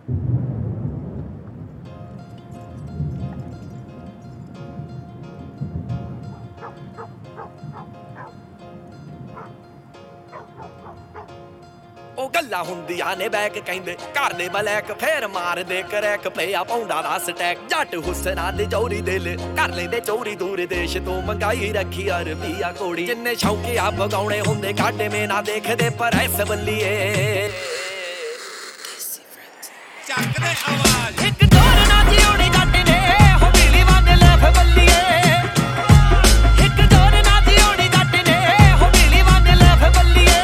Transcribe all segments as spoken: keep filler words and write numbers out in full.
ਉਹ ਗੱਲਾਂ ਹੁੰਦੀਆਂ ਨੇ ਬੈਕ ਕਹਿੰਦੇ ਘਰ ਦੇ ਬਲੈਕ ਫੇਰ ਮਾਰਦੇ ਕਰੈਕ ਪਿਆ ਪੌਂਡਾ ਦਾ ਸਟੈਕ ਜੱਟ ਹੁਸਨਾ ਦੇ ਚੋਰੀ ਦਿਲ ਕਰ ਲੈਂਦੇ ਚੋਰੀ ਦੂਰ ਦੇਸ਼ ਤੋਂ ਮੰਗਾਈ ਰੱਖੀ ਅਰਬੀਆ ਕੋੜੀ ਜਿੰਨੇ ਸ਼ੌਕੀਆ ਭਗਾਉਣੇ ਹੁੰਦੇ ਕਾਟੇ ਮੇ ਨਾ ਦੇਖਦੇ ਪਰ ਐਸ ਬੱਲੀਏ ਚੱਕਦੇ ਆਵਾਜ਼ ਇੱਕ ਦੌਰ ਨਾ ਜਿਉਣੀ ਜੱਟ ਨੇ ਹੋ ਬਿਲੀ ਵੰਡ ਲੈਫ ਬੱਲੀਏ ਇੱਕ ਦੌਰ ਨਾ ਜਿਉਣੀ ਜੱਟ ਨੇ ਹੋ ਬਿਲੀ ਵੰਡ ਲੈਫ ਬੱਲੀਏ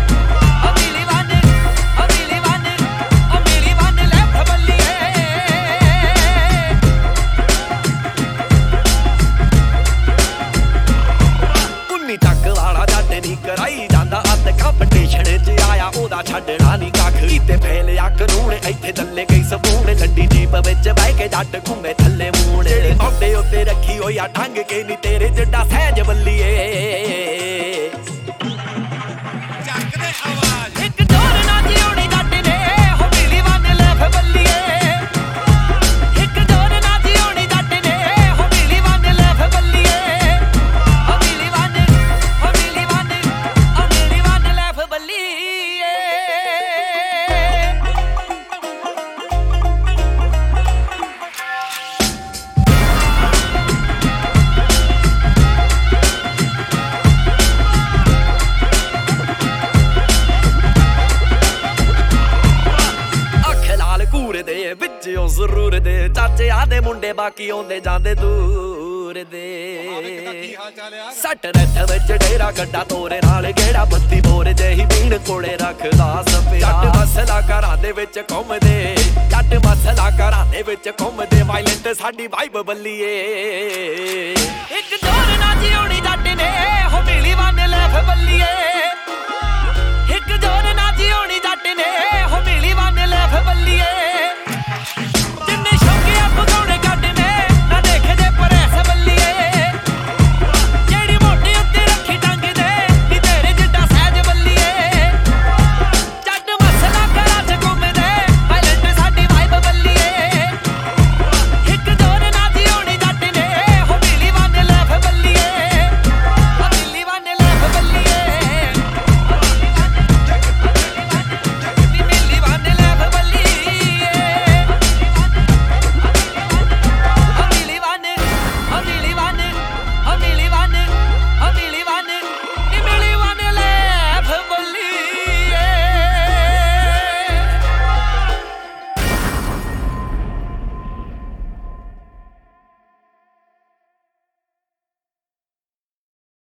ਕਰਾਈ ਜਾਂਦਾ ਅੱਧ ਕੰਪੀਟੀਸ਼ਨ ਚ ਆਇਆ ਉਹਦਾ ਛੱਡਣਾ ਨਹੀਂ ਕੱਖ ਕੀਤੇ ਫੇਲਿਆ ਕਾਨੂੰਨ ਇੱਥੇ ਦੱਲੇ ਗਈ ਸਬੂਨ ਲੱਡੀ ਜੀਪ ਵਿੱਚ ਬਹਿ ਕੇ ਜੱਟ ਘੁੰਮੇ ਥੱਲੇ ਮੂਣ ਜਿਹੜੀ ਮੌਡੇ ਉੱਤੇ ਰੱਖੀ ਹੋਈ ਆ ਢੰਗ ਕੇ ਨੀ ਤੇਰੇ ਜਿੱਡਾ ਸਹਿਜ ਬੱਲੀਏ ਚੱਕਦੇ ਆਵਾਜ਼ ਇੱਕ ਦੌਰ ਨਾ ਜਿਉਣੀ ਜੱਟ ਨੇ ਹੋ ਬਿਲੀ ਵੰਡ ਲੈਫ ਬੱਲੀਏ ਇੱਕ ਦੌਰ ਨਾ ਜਿਉਣੀ ਜੱਟ ਨੇ ਹੋ ਬਿਲੀ ਵੰਡ ਲੈਫ ਬੱਲੀਏ ਹੋ ਬਿਲੀ ਵੰਡ ਹੋ ਬਿਲੀ ਵੰਡ ਹੋ ਬਿਲੀ ਵੰਡ ਲੈਫ ਬੱਲੀਏ ਦੇ ਵਿੱਚ ਉਹ ਜ਼ਰੂਰ ਦੇ ਚਾਚੇ ਆਦੇ ਮੁੰਡੇ ਬਾਕੀ ਆਉਂਦੇ ਜਾਂਦੇ ਦੂਰ ਦੇ ਸੱਟ ਰੱਥ ਵਿੱਚ ਡੇਰਾ ਗੱਡਾ ਤੋਰੇ ਨਾਲ ਗੇੜਾ ਬੱਤੀ ਬੋਰ ਜਿਹੀ ਬੀਣ ਕੋਲੇ ਰੱਖਦਾ ਸਪਿਆ ਜੱਟ ਮਸਲਾ ਘਰਾਂ ਦੇ ਵਿੱਚ ਘੁੰਮਦੇ ਜੱਟ ਮਸਲਾ ਘਰਾਂ ਦੇ ਵਿੱਚ ਘੁੰਮਦੇ ਵਾਇਲੈਂਟ ਸਾਡੀ ਵਾਈਬ ਬੱਲੀਏ ਇੱਕ ਦੋ